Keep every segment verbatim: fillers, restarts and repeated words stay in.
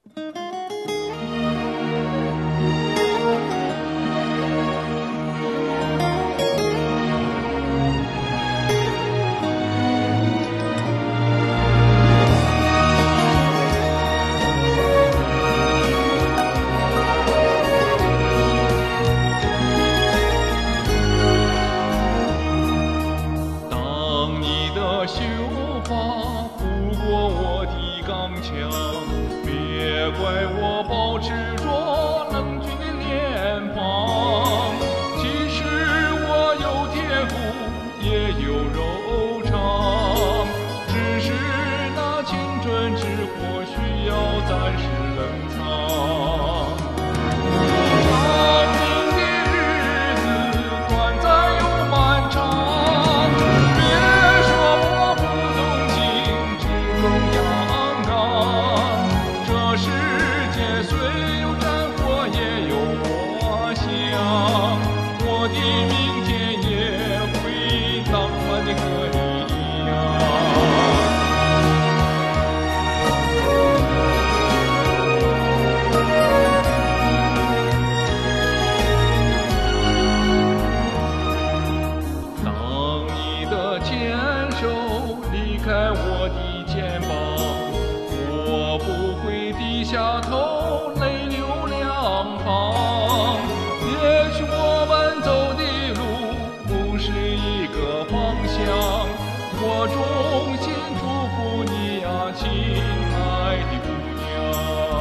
绣花不过我的刚强，别怪我保持着冷峻的脸庞。其实我有天赋，也有柔肠，只是那青春之火需要暂时冷藏。我的明天也会浪漫的和你一样。当你的牵手离开我的肩膀，我不会低下头泪流两旁。也许我们走的路不是一个方向，我衷心祝福你呀，亲爱的姑娘。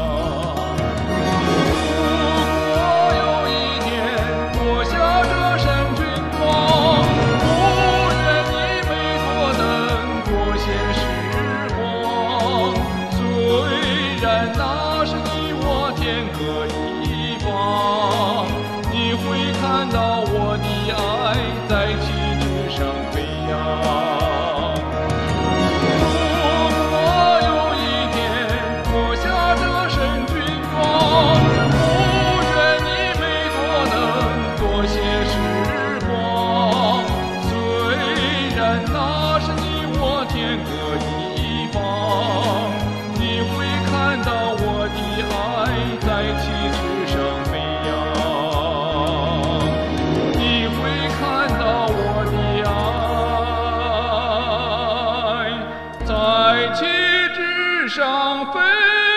如果有一天脱下这身军装，不愿你没多等，多些时光。虽然那是你我天各一方，你会看到我的爱在旗帜上飞扬。如果有一天脱下这身军装，不愿你没多等，多些时光。虽然那是你我天各一方，你会看到我的爱在旗帜上飞扬。在旗帜上飞。